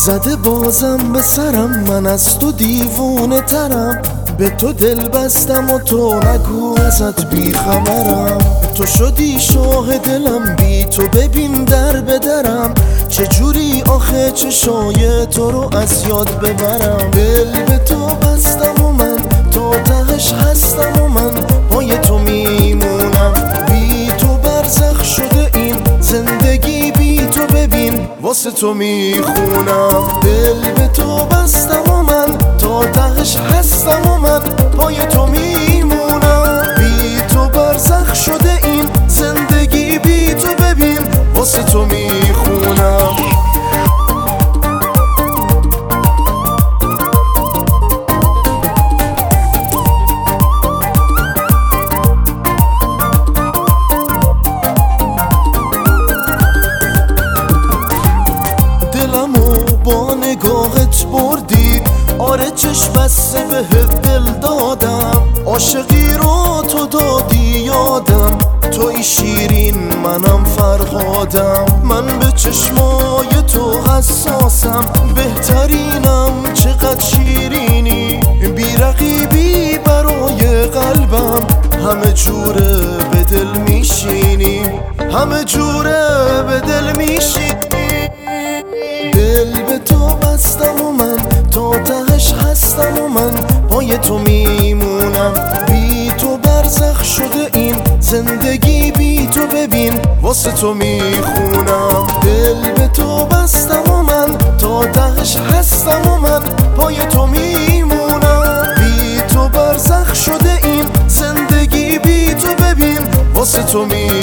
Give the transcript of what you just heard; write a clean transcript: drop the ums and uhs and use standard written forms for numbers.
زده بازم به سرم، من از تو دیوونه ترم. به تو دل بستم و تو نگو ازت بیخبرم. تو شدی شاه دلم، بی تو ببین در به درم. چجوری آخه چشای تو رو از یاد ببرم. دل به تو بستم و من تا تهش هستم و من پای تو میمونم. بی تو برزخ شده این زندگی، بی تو ببین واسه تو میخونم. دل به تو بستم و من تا تهش هستم و من پای تو میمونم. بی تو برزخ شده این زندگی، بی تو ببین واسه تو میخونم. با نگاهت بردی، آره چشم بسته به دل دادم. عاشقی رو تو دادی یادم، توی شیرین منم فرهادم. من به چشمای تو حساسم، بهترینم چقدر شیرینی. بی رقیبی برای قلبم، همه جوره به دل میشینی، همه جوره به دل میشینی. دل به تو بستم و من تا تهش هستم و من پای تو میمونم. بی تو برزخ شده این زندگی، بی تو ببین واسه تو میخونم. دل به تو بستم و من تا تهش هستم و من پای تو میمونم. بی تو برزخ شده این زندگی، بی تو ببین واسه تو میخونم.